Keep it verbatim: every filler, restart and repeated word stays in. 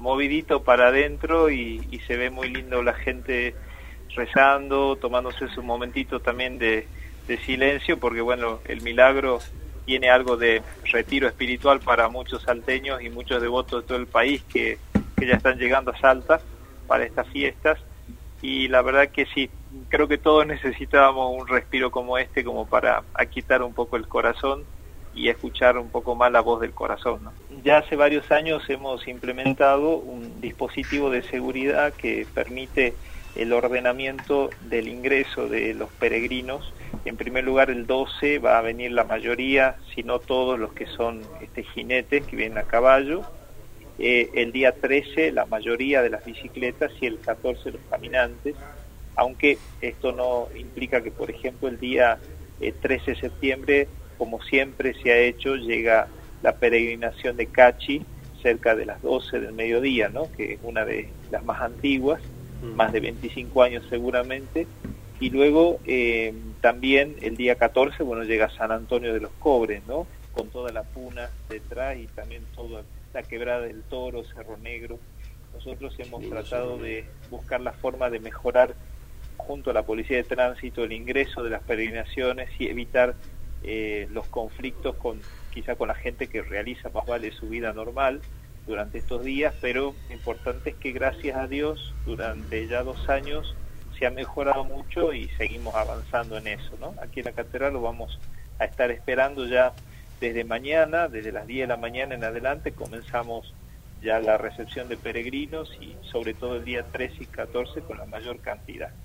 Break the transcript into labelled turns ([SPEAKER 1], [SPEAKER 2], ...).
[SPEAKER 1] movidito para adentro y, y se ve muy lindo la gente rezando, tomándose su momentito también de, de silencio, porque bueno, el milagro tiene algo de retiro espiritual para muchos salteños y muchos devotos de todo el país que, que ya están llegando a Salta para estas fiestas, y la verdad que sí, creo que todos necesitábamos un respiro como este, como para aquietar un poco el corazón y escuchar un poco más la voz del corazón, ¿no? Ya hace varios años hemos implementado un dispositivo de seguridad que permite el ordenamiento del ingreso de los peregrinos. En primer lugar, el doce va a venir la mayoría, si no todos los que son este, jinetes que vienen a caballo. Eh, el día trece la mayoría de las bicicletas y el catorce los caminantes, aunque esto no implica que, por ejemplo, el día eh, trece de septiembre, como siempre se ha hecho, llega la peregrinación de Cachi cerca de las doce del mediodía, ¿no? Que es una de las más antiguas, mm. más de veinticinco años seguramente, y luego eh, también el día catorce, bueno, llega San Antonio de los Cobres, ¿no? Con toda la puna detrás y también toda la quebrada del Toro, Cerro Negro. Nosotros hemos sí, tratado de buscar la forma de mejorar junto a la Policía de Tránsito el ingreso de las peregrinaciones y evitar eh, los conflictos con quizá con la gente que realiza más vale su vida normal durante estos días, pero lo importante es que gracias a Dios durante ya dos años se ha mejorado mucho y seguimos avanzando en eso, ¿no? Aquí en la catedral lo vamos a estar esperando ya desde mañana, desde las diez de la mañana en adelante comenzamos ya la recepción de peregrinos y sobre todo el día trece y catorce con la mayor cantidad.